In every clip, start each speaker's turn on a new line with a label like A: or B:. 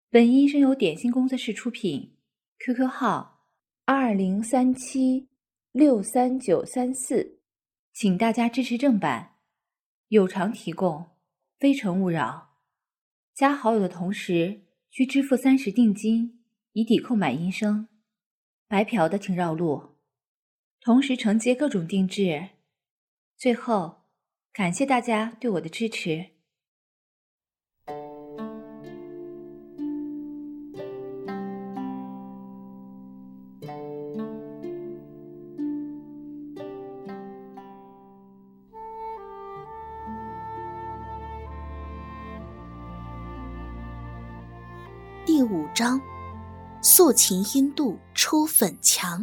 A: 本音声由点心工作室出品 ，QQ 号2037639934，请大家支持正版，有偿提供，非诚勿扰。加好友的同时需支付30定金，以抵扣买音声，白嫖的请绕路。同时承接各种定制。最后，感谢大家对我的支持。
B: 第5章，素琴音度出粉墙。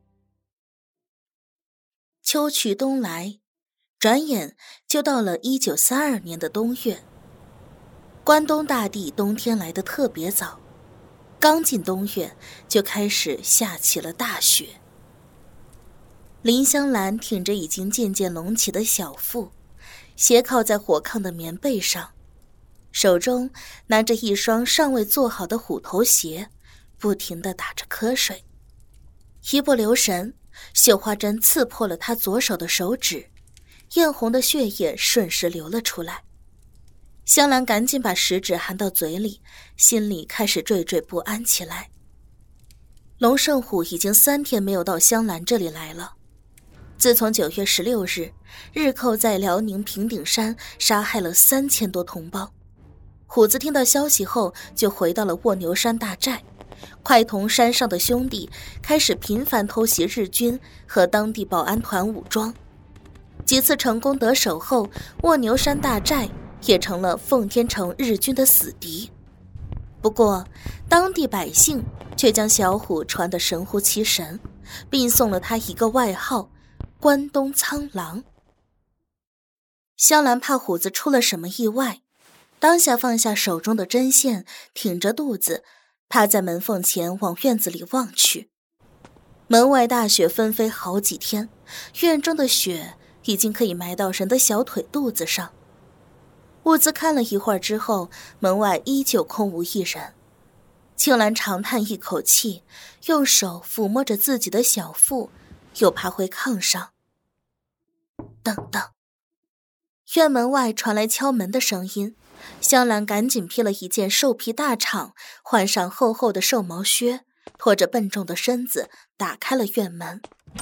B: 秋去冬来，转眼就到了1932年的冬月。关东大地冬天来得特别早，刚进冬月就开始下起了大雪。林香兰挺着已经渐渐隆起的小腹，斜靠在火炕的棉被上，手中拿着一双尚未做好的虎头鞋，不停地打着瞌睡。一不留神，绣花针刺破了他左手的手指，艳红的血液瞬时流了出来。香兰赶紧把食指含到嘴里，心里开始惴惴不安起来。龙胜虎已经3天没有到香兰这里来了。自从9月16日，日寇在辽宁平顶山杀害了3000多同胞。虎子听到消息后，就回到了卧牛山大寨，快同山上的兄弟开始频繁偷袭日军和当地保安团武装。几次成功得手后，卧牛山大寨也成了奉天城日军的死敌。不过，当地百姓却将小虎传得神乎其神，并送了他一个外号“关东苍狼”。香兰怕虎子出了什么意外，当下放下手中的针线，挺着肚子趴在门缝前往院子里望去。门外大雪纷飞好几天，院中的雪已经可以埋到人的小腿肚子上。兀自看了一会儿之后，门外依旧空无一人。青兰长叹一口气，用手抚摸着自己的小腹，又爬回炕上。等等，院门外传来敲门的声音。香兰赶紧披了一件兽皮大氅，换上厚厚的兽毛靴，拖着笨重的身子打开了院门。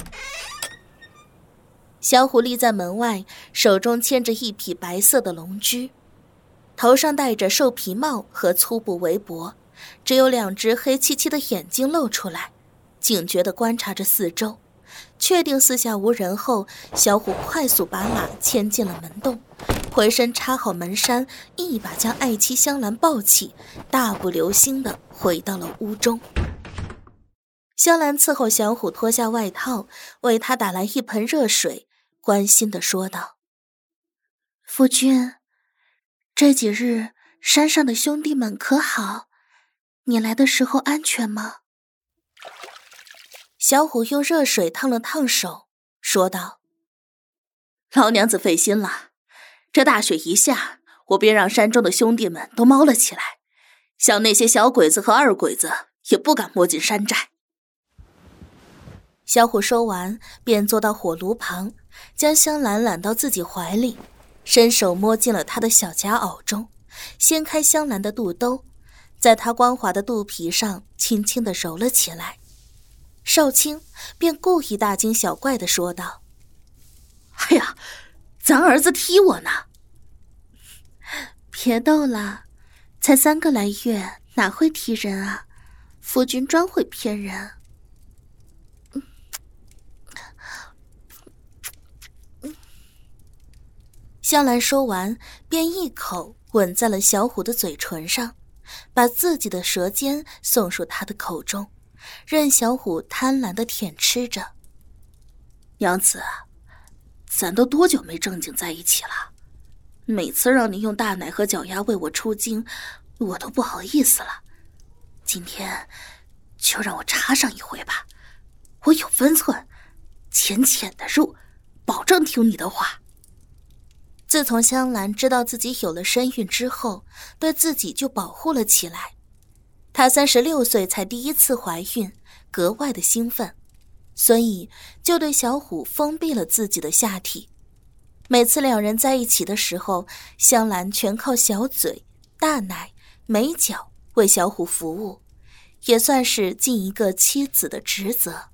B: 小虎立在门外，手中牵着一匹白色的龙驹，头上戴着兽皮帽和粗布围脖，只有2只黑漆漆的眼睛露出来，警觉地观察着四周。确定四下无人后，小虎快速把马牵进了门洞，回身插好门扇，一把将爱妻香兰抱起，大步流星地回到了屋中。香兰伺候小虎脱下外套，为他打来一盆热水，关心地说道：“夫君，这几日山上的兄弟们可好？你来的时候安全吗？”小虎用热水烫了烫手，说道：“
C: 老娘子费心了，这大雪一下，我便让山中的兄弟们都猫了起来，像那些小鬼子和二鬼子也不敢摸进山寨。”
B: 小虎说完，便坐到火炉旁，将香兰揽到自己怀里，伸手摸进了她的小夹袄中，掀开香兰的肚兜，在她光滑的肚皮上轻轻地揉了起来。少卿便故意大惊小怪地说道：“
C: 哎呀，咱儿子踢我呢！”“
B: 别逗了，才3个来月，哪会踢人啊？夫君专会骗人。”香兰说完，便一口吻在了小虎的嘴唇上，把自己的舌尖送入他的口中，任小虎贪婪地舔吃着。
C: “娘子，咱都多久没正经在一起了？每次让你用大奶和脚丫喂我出精，我都不好意思了。今天就让我插上一回吧，我有分寸，浅浅的入，保证听你的话。”
B: 自从香兰知道自己有了身孕之后，对自己就保护了起来。 她36岁才第一次怀孕，格外的兴奋，所以就对小虎封闭了自己的下体。每次两人在一起的时候，香兰全靠小嘴、大奶、美脚为小虎服务，也算是尽一个妻子的职责。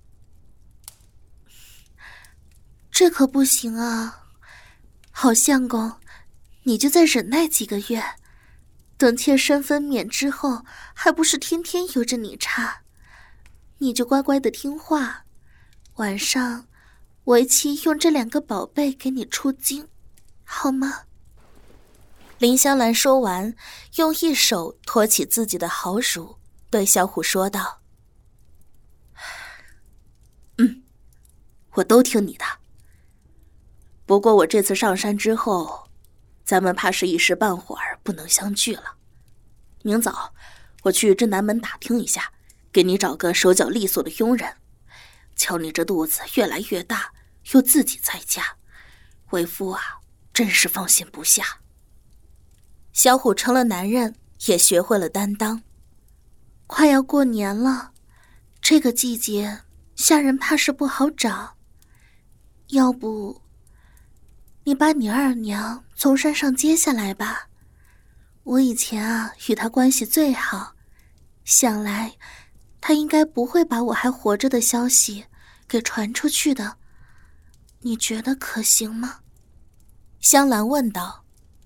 C: 这可不行啊，好相公，你就再忍耐几个月，等妾身分娩之后，还不是天天由着你插？你就乖乖的听话，晚上为妻用这2个宝贝给你出经，好吗？
B: 林香兰说完，用一手托起自己的好乳，对小虎说道：
C: 我都听你的。不过我这次上山之后，咱们怕是一时半会儿不能相聚了。明早我去镇南门打听一下，给你找个手脚利索的佣人。瞧你这肚子越来越大，又自己在家，为夫啊，真是放心不下。
B: 小虎成了男人，也学会了担当。
C: 快要过年了，这个季节下人怕是不好找，要不你把你二娘从山上接下来吧。我以前啊与她关系最好，想来她应该不会把我还活着的消息给传出去的，你觉得可行吗？
B: 香兰问道。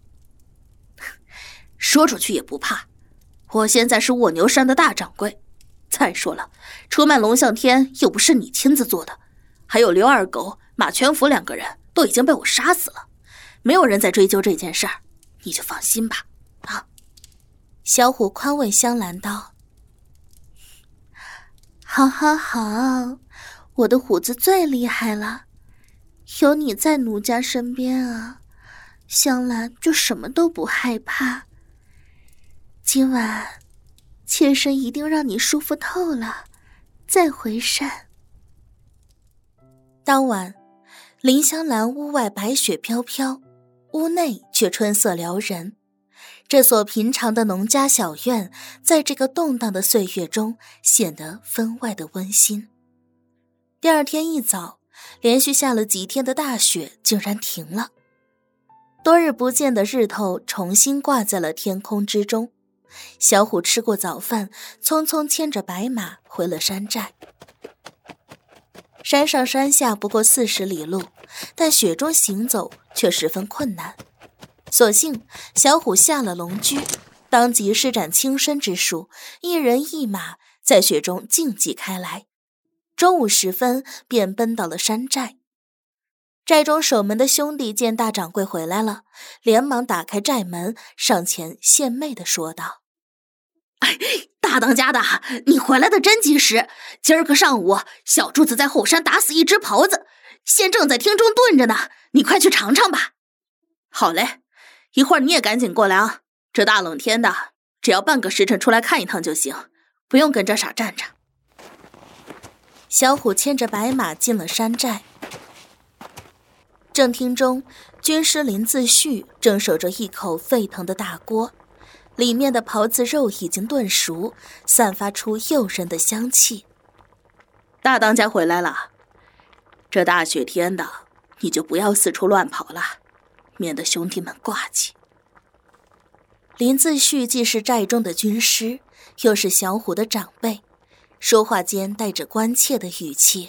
C: 说出去也不怕，我现在是卧牛山的大掌柜。再说了，出卖龙啸天又不是你亲自做的，还有刘二狗、马全福2个人都已经被我杀死了，没有人再追究这件事儿，你就放心吧。啊！
B: 小虎宽慰香兰道：
C: 好好好，我的虎子最厉害了，有你在奴家身边啊，香兰就什么都不害怕。今晚妾身一定让你舒服透了，再回山。
B: 当晚，林香兰屋外白雪飘飘，屋内却春色撩人。这所平常的农家小院，在这个动荡的岁月中显得分外的温馨。第二天一早，连续下了几天的大雪竟然停了，多日不见的日头重新挂在了天空之中。小虎吃过早饭，匆匆牵着白马回了山寨。山上山下不过40里路，但雪中行走却十分困难。所幸小虎下了龙驹，当即施展轻身之术，一人一马在雪中竞技开来。中午时分便奔到了山寨。寨中守门的兄弟见大掌柜回来了，连忙打开寨门，上前献媚地说道：
C: 大当家的，你回来的真及时，今儿个上午小柱子在后山打死一只狍子，现正在厅中炖着呢，你快去尝尝吧。好嘞，一会儿你也赶紧过来啊，这大冷天的，只要半个时辰出来看一趟就行，不用跟这傻站着。
B: 小虎牵着白马进了山寨。正厅中，军师林自旭正守着一口沸腾的大锅，里面的狍子肉已经炖熟，散发出诱人的香气。
C: 大当家回来了，这大雪天的，你就不要四处乱跑了，免得兄弟们挂记。
B: 林自旭既是寨中的军师，又是小虎的长辈，说话间带着关切的语气。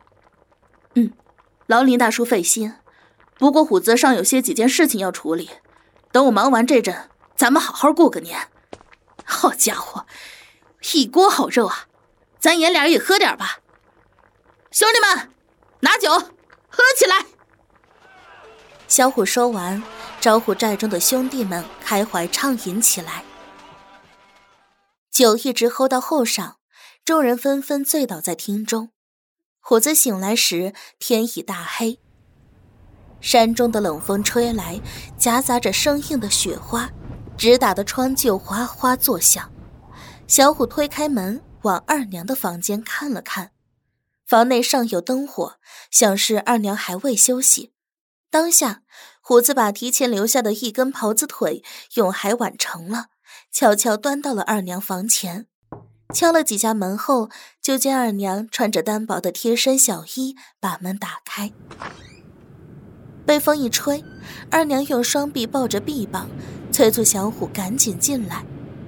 C: 劳林大叔费心，不过虎子上有些几件事情要处理，等我忙完这阵，咱们好好过个年。好家伙，一锅好肉啊，咱爷俩也喝点吧。兄弟们，拿酒喝起来。
B: 小虎说完，招呼寨中的兄弟们开怀畅饮起来。酒一直喝到后晌，众人纷纷醉倒在厅中。虎子醒来时，天已大黑。山中的冷风吹来，夹杂着生硬的雪花，直打得窗就哗哗作响。小虎推开门，往二娘的房间看了看，房内尚有灯火，想是二娘还未休息。当下，虎子把提前留下的一根狍子腿用海碗盛了，悄悄端到了二娘房前。 敲了几下门后，就见二娘穿着单薄的贴身小衣把门打开。被风一吹，二娘用双臂抱着臂膀，催促小虎赶紧进来。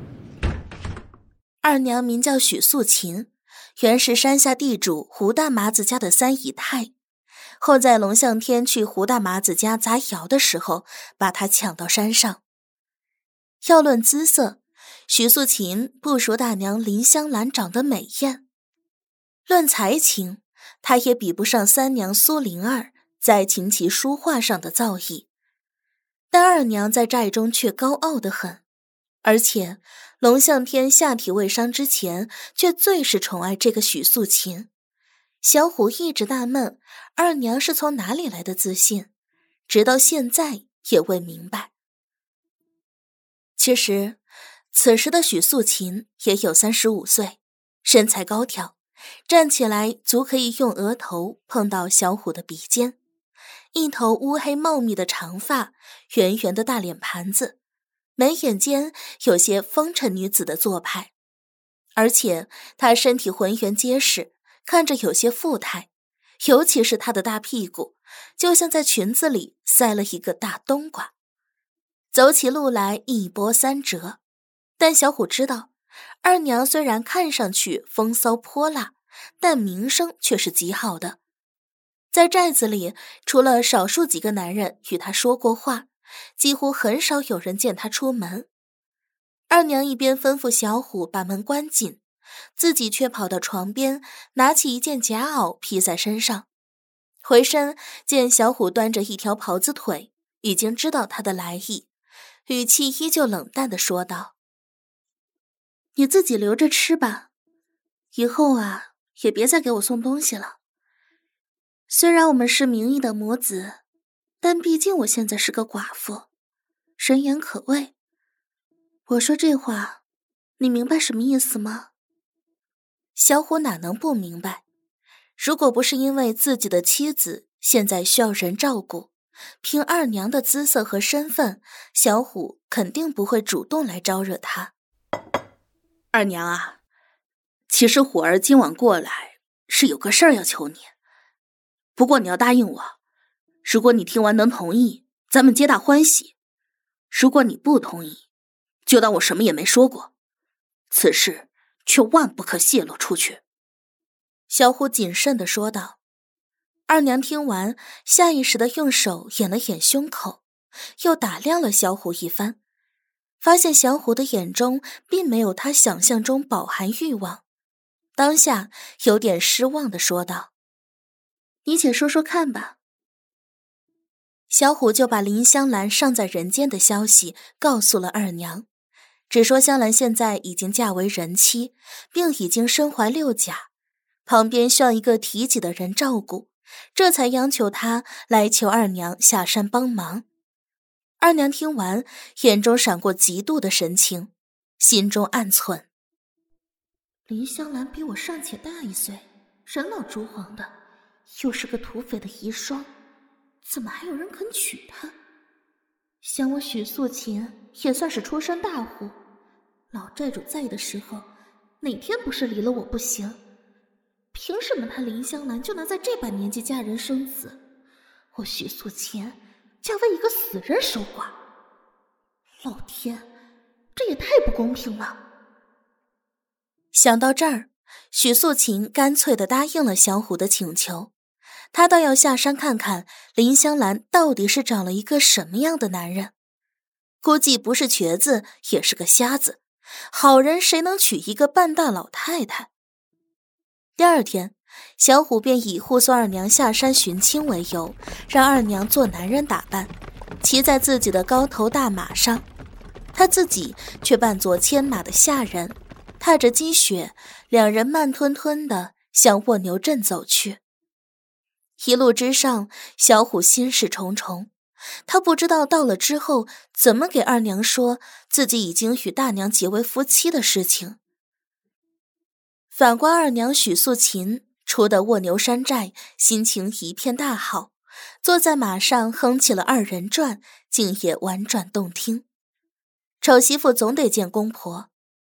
B: 二娘名叫许素琴，原是山下地主胡大麻子家的三姨太，后在龙象天去胡大麻子家砸窑的时候，把她抢到山上。要论姿色，许素琴不输大娘林香兰长得美艳，论才情，她也比不上三娘苏灵儿在琴棋书画上的造诣。但二娘在寨中却高傲得很，而且龙象天下体未伤之前，却最是宠爱这个许素琴。小虎一直纳闷，二娘是从哪里来的自信，直到现在也未明白。其实此时的许素琴也有35岁，身材高挑，站起来足可以用额头碰到小虎的鼻尖，一头乌黑茂密的长发，圆圆的大脸盘子，眉眼间有些风尘女子的做派，而且她身体浑圆结实，看着有些富态，尤其是她的大屁股，就像在裙子里塞了一个大冬瓜。走起路来一波三折，但小虎知道，二娘虽然看上去风骚泼辣，但名声却是极好的。在寨子里，除了少数几个男人与她说过话，几乎很少有人见她出门。二娘一边吩咐小虎把门关紧，自己却跑到床边，拿起一件夹袄披在身上。回身见小虎端着一条袍子腿，已经知道他的来意，语气依旧冷淡地说道：“你自己留着吃吧，以后啊，也别再给我送东西了。虽然我们是名义的母子，但毕竟我现在是个寡妇，人言可畏。我说这话，你明白什么意思吗？”小虎哪能不明白？如果不是因为自己的妻子现在需要人照顾，凭二娘的姿色和身份，小虎肯定不会主动来招惹她。
C: 二娘啊，其实虎儿今晚过来是有个事儿要求你，不过你要答应我，如果你听完能同意，咱们皆大欢喜；如果你不同意，就当我什么也没说过，此事却万不可泄露出去。
B: 小虎谨慎地说道。二娘听完，下意识地用手掩了掩胸口，又打量了小虎一番，发现小虎的眼中并没有他想象中饱含欲望，当下有点失望地说道：“你且说说看吧。”小虎就把林香兰尚在人间的消息告诉了二娘，只说香兰现在已经嫁为人妻，并已经身怀6甲，旁边需要一个体己的人照顾，这才央求他来求二娘下山帮忙。二娘听完，眼中闪过嫉妒的神情，心中暗忖：林香兰比我尚且大1岁，人老珠黄的，又是个土匪的遗孀，怎么还有人肯娶她？想我许素琴也算是出身大户，老寨主在的时候，哪天不是离了我不行？凭什么她林香兰就能在这把年纪嫁人生子，我许素琴嫁为一个死人守寡？老天，这也太不公平了！想到这儿，许素琴干脆地答应了小虎的请求。她倒要下山看看林香兰到底是找了一个什么样的男人，估计不是瘸子也是个瞎子，好人谁能娶一个半大老太太？第二天，小虎便以护送二娘下山寻亲为由，让二娘做男人打扮，骑在自己的高头大马上，他自己却扮作牵马的下人，踏着积雪，两人慢吞吞地向卧牛镇走去。一路之上，小虎心事重重，他不知道到了之后怎么给二娘说自己已经与大娘结为夫妻的事情。反观二娘许素琴，出得卧牛山寨，心情一片大好，坐在马上哼起了2人转，竟也婉转动听。丑媳妇总得见公婆，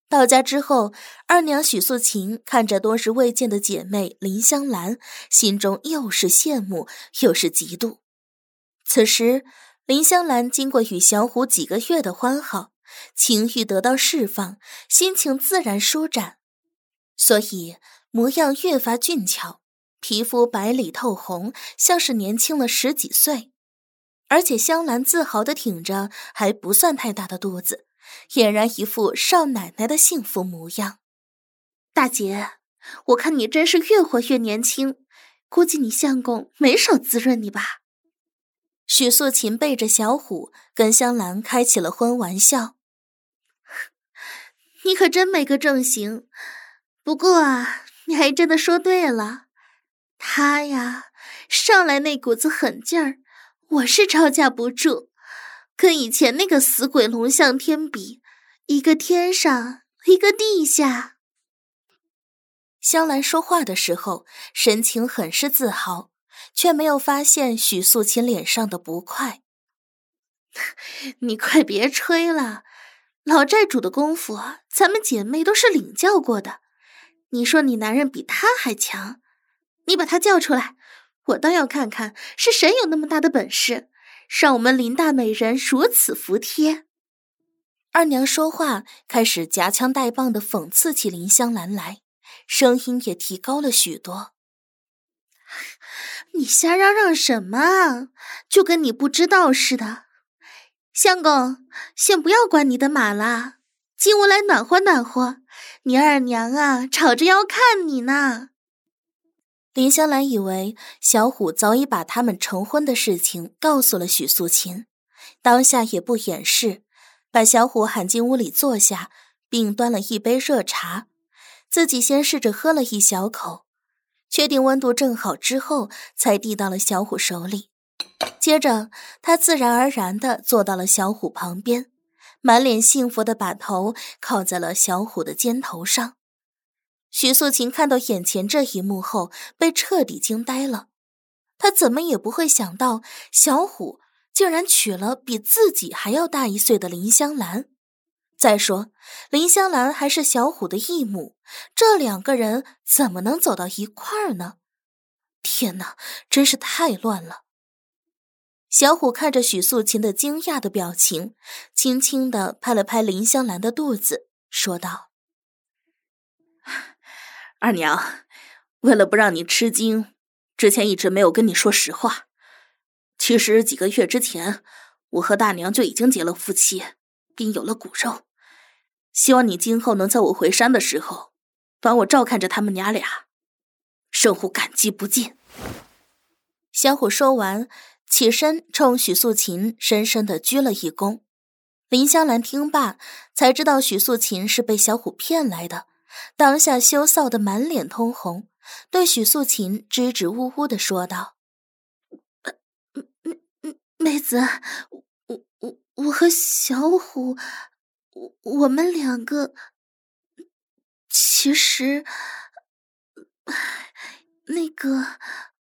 B: 到家之后，二娘许素琴看着多时未见的姐妹林香兰，心中又是羡慕又是嫉妒。此时林香兰经过与小虎几个月的欢好，情欲得到释放，心情自然舒展，所以模样越发俊俏，皮肤白里透红，像是年轻了10几岁。而且香兰自豪地挺着还不算太大的肚子，俨然一副少奶奶的幸福模样。
C: 大姐，我看你真是越活越年轻，估计你相公没少滋润你吧？
B: 许素琴背着小虎跟香兰开起了荤玩笑。
C: 你可真没个正形，不过啊，你还真的说对了，他呀，上来那股子狠劲儿，我是招架不住，跟以前那个死鬼龙啸天比，一个天上，一个地下。
B: 香兰说话的时候，神情很是自豪，却没有发现许素琴脸上的不快。
C: 你快别吹了，老寨主的功夫啊，咱们姐妹都是领教过的。你说你男人比他还强，你把他叫出来，我倒要看看是谁有那么大的本事，让我们林大美人如此服帖。
B: 二娘说话开始夹枪带棒地讽刺起林香兰来，声音也提高了许多。
C: 你瞎嚷嚷什么啊？就跟你不知道似的。相公，先不要管你的马了，进屋来暖和暖和，你二娘啊吵着要看你呢。
B: 林香兰以为小虎早已把他们成婚的事情告诉了许素琴，当下也不掩饰，把小虎喊进屋里坐下，并端了一杯热茶，自己先试着喝了一小口，确定温度正好之后，才递到了小虎手里。接着他自然而然地坐到了小虎旁边，满脸幸福地把头靠在了小虎的肩头上。许素琴看到眼前这一幕后，被彻底惊呆了。她怎么也不会想到，小虎竟然娶了比自己还要大1岁的林香兰。再说，林香兰还是小虎的义母，这2个人怎么能走到一块儿呢？天哪，真是太乱了。小虎看着许素琴的惊讶的表情，轻轻地拍了拍林香兰的肚子，说道：
C: 二娘，为了不让你吃惊，之前一直没有跟你说实话。其实几个月之前，我和大娘就已经结了夫妻，并有了骨肉。希望你今后能在我回山的时候，帮我照看着他们娘俩，圣虎感激不尽。
B: 小虎说完，起身冲许素琴深深地鞠了一躬。林香兰听罢，才知道许素琴是被小虎骗来的，当下羞臊得满脸通红，对许素琴支支吾吾地说道：
C: 妹子，我和小虎，我们2个，其实，那个，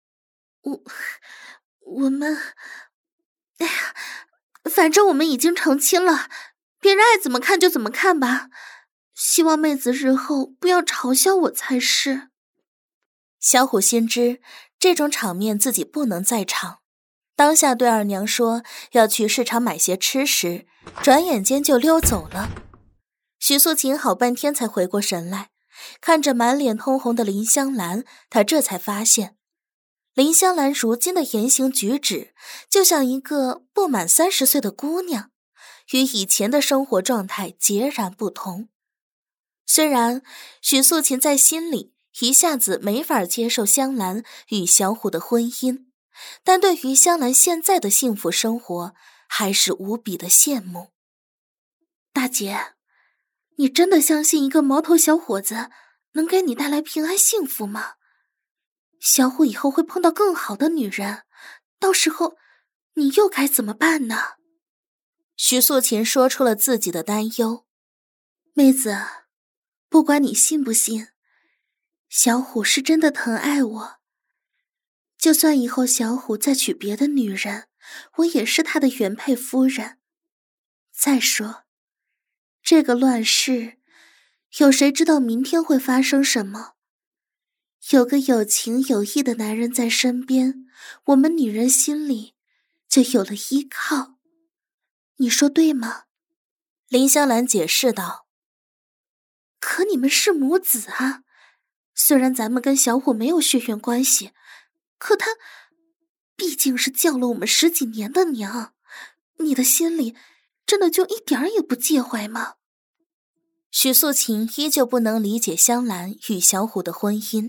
C: 我们，哎呀，反正我们已经成亲了，别人爱怎么看就怎么看吧。希望妹子日后不要嘲笑我才是。
B: 小虎心知这种场面自己不能在场，当下对二娘说要去市场买些吃食，转眼间就溜走了。许素琴好半天才回过神来，看着满脸通红的林香兰，她这才发现林香兰如今的言行举止就像一个不满30岁的姑娘，与以前的生活状态截然不同。虽然许素琴在心里一下子没法接受香兰与小虎的婚姻，但对于香兰现在的幸福生活还是无比的羡慕。
C: 大姐，你真的相信一个毛头小伙子能给你带来平安幸福吗？小虎以后会碰到更好的女人，到时候你又该怎么办呢？
B: 许素琴说出了自己的担忧。
C: 妹子，不管你信不信，小虎是真的疼爱我。就算以后小虎再娶别的女人，我也是他的原配夫人。再说，这个乱世有谁知道明天会发生什么？有个有情有义的男人在身边，我们女人心里就有了依靠。你说对吗？
B: 林香兰解释道。
C: 可你们是母子啊，虽然咱们跟小虎没有血缘关系，可他毕竟是叫了我们10几年的娘，你的心里真的就一点儿也不介怀吗？
B: 许素琴依旧不能理解香兰与小虎的婚姻。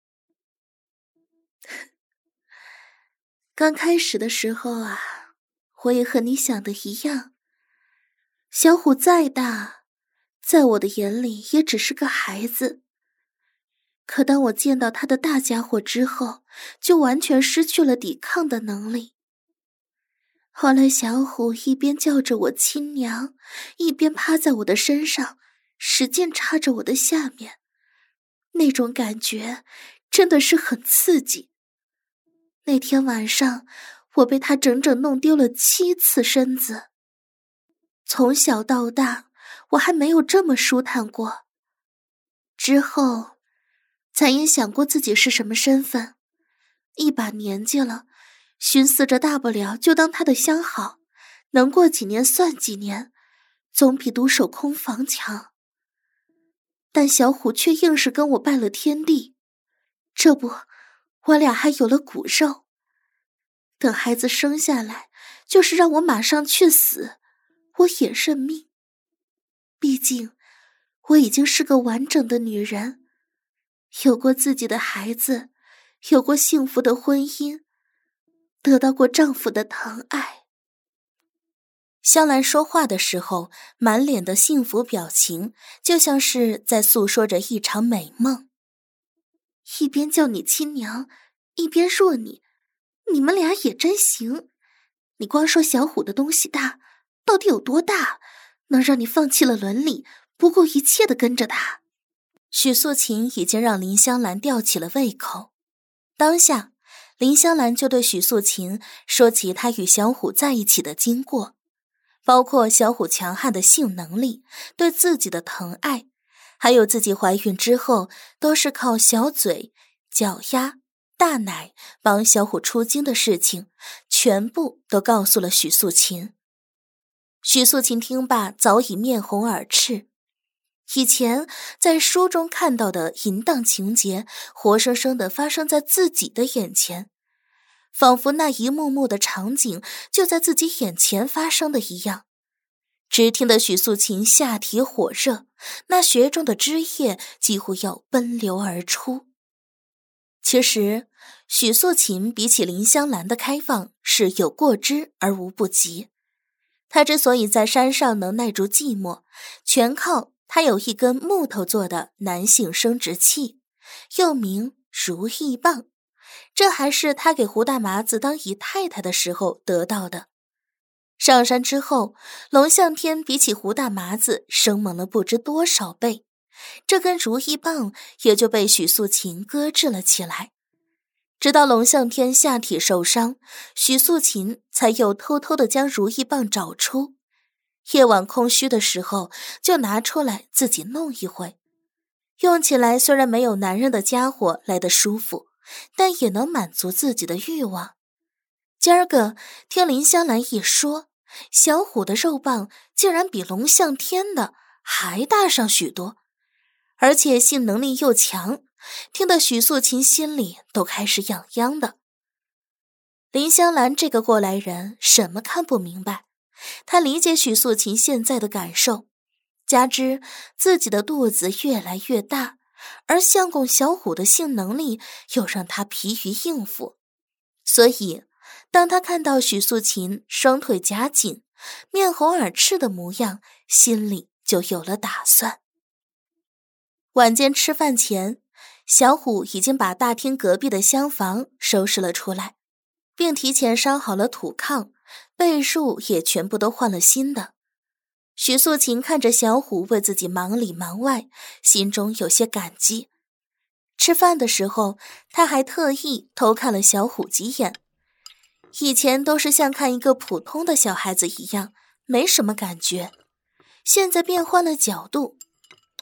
C: 刚开始的时候啊，我也和你想的一样，小虎再大，在我的眼里也只是个孩子。可当我见到他的大家伙之后，就完全失去了抵抗的能力。后来小虎一边叫着我亲娘，一边趴在我的身上，使劲插着我的下面，那种感觉真的是很刺激。那天晚上，我被他整整弄丢了7次身子。从小到大，我还没有这么舒坦过。之后，才也想过自己是什么身份，一把年纪了，寻思着大不了就当他的相好，能过几年算几年，总比独守空房强。但小虎却硬是跟我拜了天地，这不，我俩还有了骨肉。等孩子生下来，就是让我马上去死，我也认命。毕竟，我已经是个完整的女人，有过自己的孩子，有过幸福的婚姻，得到过丈夫的疼爱。
B: 香兰说话的时候，满脸的幸福表情，就像是在诉说着一场美梦。
C: 一边叫你亲娘，一边说你们俩也真行。你光说小虎的东西大，到底有多大，能让你放弃了伦理，不顾一切地跟着他？
B: 许素琴已经让林香兰吊起了胃口。当下，林香兰就对许素琴说起她与小虎在一起的经过，包括小虎强悍的性能力，对自己的疼爱，还有自己怀孕之后都是靠小嘴、脚丫、大奶帮小虎出经的事情，全部都告诉了许素琴。许素琴听罢早已面红耳赤。以前在书中看到的淫荡情节，活生生地发生在自己的眼前，仿佛那一幕幕的场景就在自己眼前发生的一样。只听得许素琴下体火热，那血中的汁液几乎要奔流而出。其实，许素琴比起林香兰的开放是有过之而无不及。她之所以在山上能耐住寂寞，全靠她有一根木头做的男性生殖器，又名如意棒，这还是她给胡大麻子当姨太太的时候得到的。上山之后，龙啸天比起胡大麻子生猛了不知多少倍，这根如意棒也就被许素琴搁置了起来。直到龙啸天下体受伤，许素琴才又偷偷地将如意棒找出，夜晚空虚的时候就拿出来自己弄一回。用起来虽然没有男人的家伙来得舒服，但也能满足自己的欲望。今儿个听林香兰一说，小虎的肉棒竟然比龙啸天的还大上许多，而且性能力又强，听得许素琴心里都开始痒痒的。林香兰这个过来人什么看不明白，她理解许素琴现在的感受，加之自己的肚子越来越大，而相公小虎的性能力又让她疲于应付，所以当她看到许素琴双腿夹紧、面红耳赤的模样，心里就有了打算。晚间吃饭前，小虎已经把大厅隔壁的厢房收拾了出来，并提前烧好了土炕，被褥也全部都换了新的。许素琴看着小虎为自己忙里忙外，心中有些感激。吃饭的时候，他还特意偷看了小虎几眼。以前都是像看一个普通的小孩子一样，没什么感觉。现在变换了角度，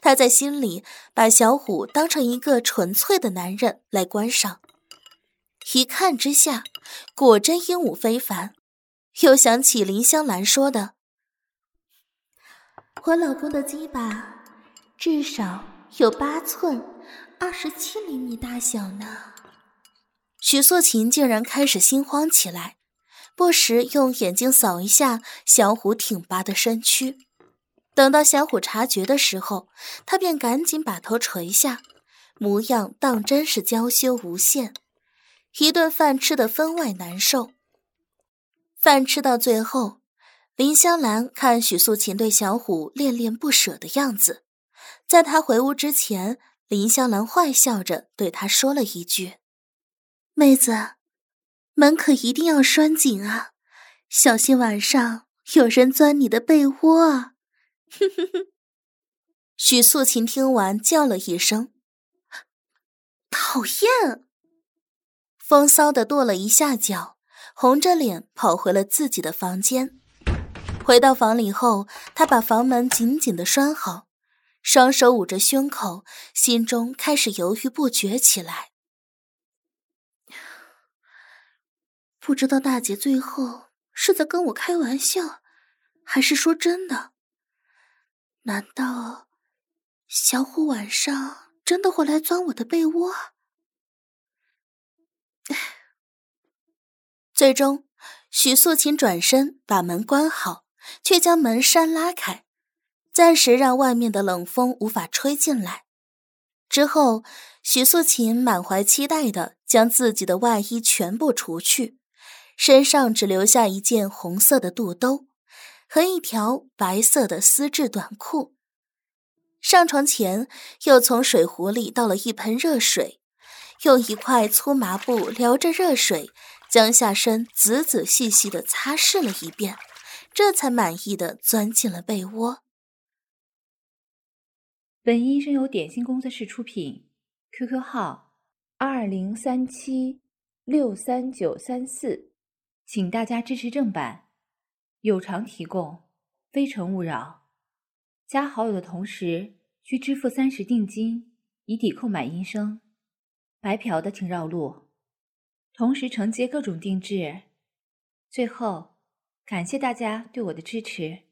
B: 他在心里把小虎当成一个纯粹的男人来观赏，一看之下，果真英武非凡。又想起林香兰说的：“
C: 我老公的鸡巴至少有8寸，27厘米大小呢。”
B: 许素琴竟然开始心慌起来，不时用眼睛扫一下小虎挺拔的身躯。等到小虎察觉的时候，他便赶紧把头垂下，模样当真是娇羞无限。一顿饭吃得分外难受。饭吃到最后，林香兰看许素琴对小虎恋恋不舍的样子，在他回屋之前，林香兰坏笑着对他说了一句：“
C: 妹子，门可一定要拴紧啊，小心晚上有人钻你的被窝啊。”
B: 哼哼哼。许素琴听完叫了一声：“
C: 讨厌！”
B: 风骚地跺了一下脚，红着脸跑回了自己的房间。回到房里后，他把房门紧紧地拴好，双手捂着胸口，心中开始犹豫不决起来。
C: 不知道大姐最后是在跟我开玩笑，还是说真的？难道小虎晚上真的会来钻我的被窝？
B: 最终，许素琴转身把门关好，却将门扇拉开，暂时让外面的冷风无法吹进来。之后，许素琴满怀期待地将自己的外衣全部除去，身上只留下一件红色的肚兜和一条白色的丝质短裤。上床前，又从水壶里倒了一盆热水，用一块粗麻布撩着热水，将下身仔仔细细地擦拭了一遍，这才满意地钻进了被窝。
A: 本音声由点心工作室出品 ，QQ 号2037639934，请大家支持正版，有偿提供，非诚勿扰。加好友的同时需支付30定金，以抵购买音声，白嫖的请绕路。同时承接各种定制。最后，感谢大家对我的支持。